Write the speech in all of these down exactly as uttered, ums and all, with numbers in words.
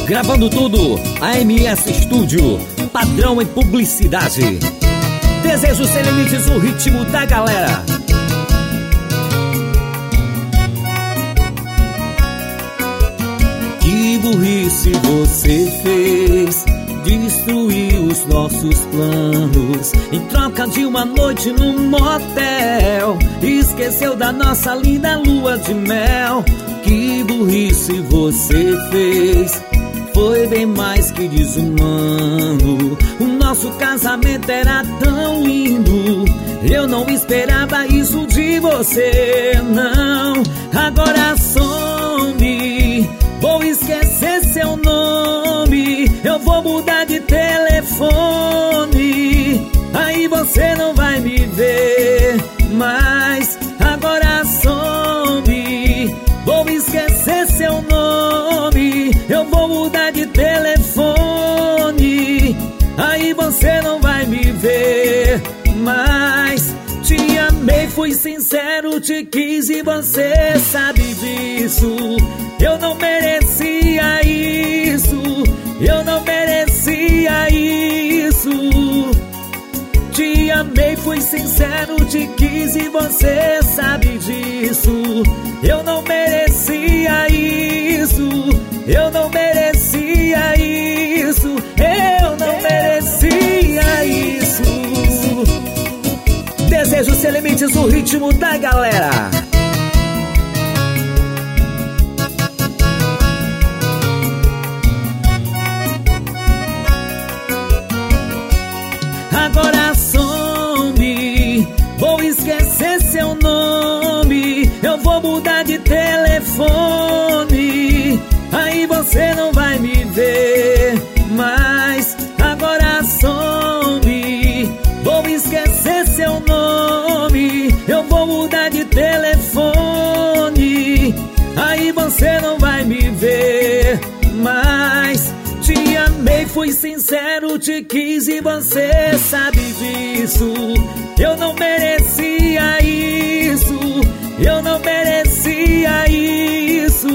Gravando tudo, A M S Studio, padrão em publicidade. Desejo sem limites, o ritmo da galera. Que burrice você fez, destruiu os nossos planos em troca de uma noite num motel. Esqueceu da nossa linda lua de mel. Que burrice você fez, foi bem mais que desumano. O nosso casamento era tão lindo, eu não esperava isso de você, não. Agora some, vou esquecer seu nome, eu vou mudar de telefone, aí você não vai me ver mais. Agora some, vou esquecer seu nome, eu vou mudar de telefone, aí você não vai me ver mais. Te amei, fui sincero, te quis e você sabe disso. Eu não merecia isso, eu não merecia isso. Te amei, fui sincero, te quis e você sabe disso. Eu não merecia isso, eu não merecia isso, eu não merecia isso. Desejo sem limites, o ritmo da galera. Agora some, vou esquecer seu nome, eu vou mudar de telefone, aí você não vai me ver mais. Agora some, vou esquecer seu nome, eu vou mudar de telefone, aí você não vai me ver mais. Te amei, fui sincero, te quis e você sabe disso. Eu não merecia isso, eu não merecia isso.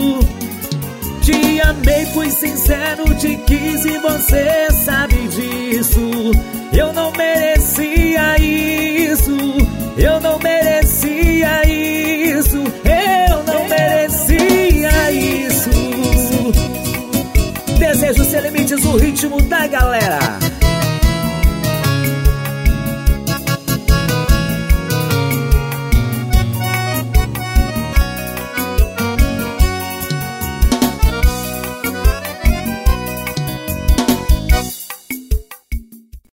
Te amei, fui sincero, te quis e você sabe disso. Eu não merecia isso, eu não merecia isso, eu não merecia isso. Desejo sem limites, o ritmo da galera.